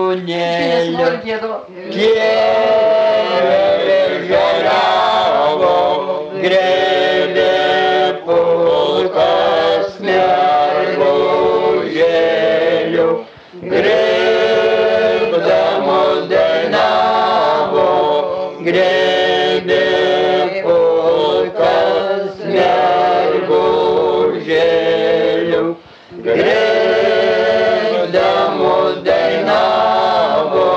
šunėliu, kėlė žaliavo, grėbė pulkas mergužėlių, grėbdamos dainavo, grėbė pulkas mergužėlių, grėbdamos dainavo.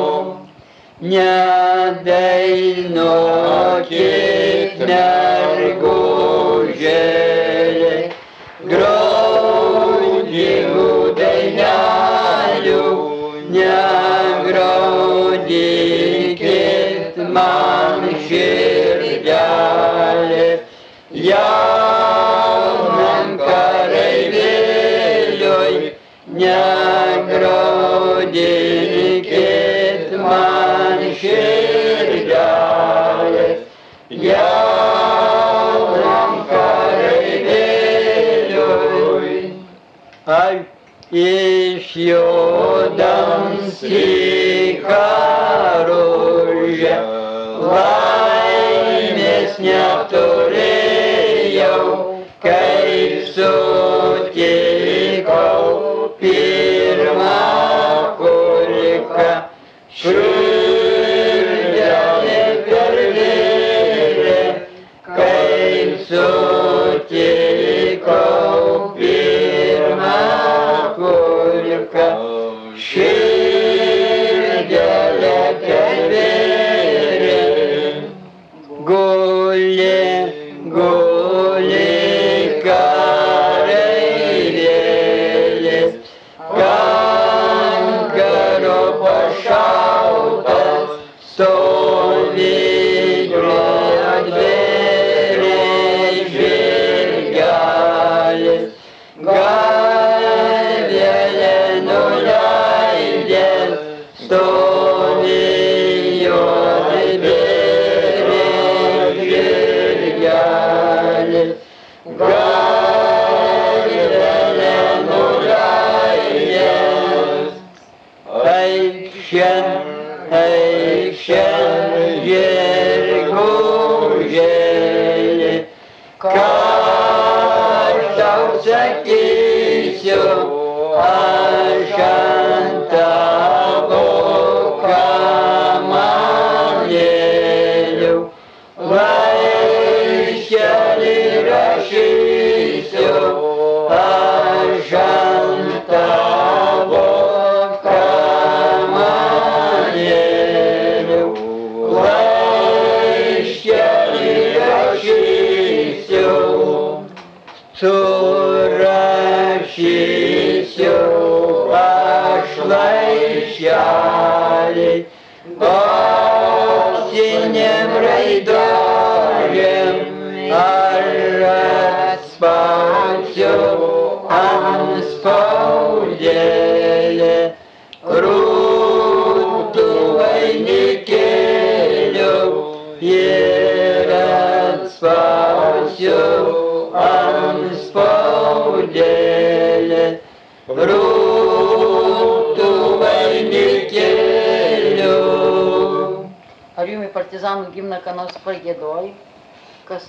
Nedainuokit mergužėliai, graudžių dainelių, negraudykit man širdelės, jaunam kareivėliui, negraudykit man širdelės, jaunam kareivėliui. Aš iš judams į karužę, laimės neturėjau, kaip sutikau pirmą kulką. Širdelė pervėrė, kaip sutikau pirmą kulką. Širdelė pervėrė, guli kareivėlis, kankaro pašautas, stovi atvėrė žirgelis, galvelę nuleidęs, stovi atvėrė žirgelis, galvelę nuleidęs. Eikšen žirgužėli, ką aš tau sakysiu, aš ant tavo kamanėlių, laiškelį rašysiu, aš ant tavo kamanėlių, laiškelį rašysiu, surašysiu aš laiškelį, auksinėm raidorėm, ar atspausiu ant spaudėlį, rūtų vainikėlių, ir atspausiu ant spaudėlį, rūtų vainikėlių. Ar jums į partizanų gimną ką nors pagiedoji?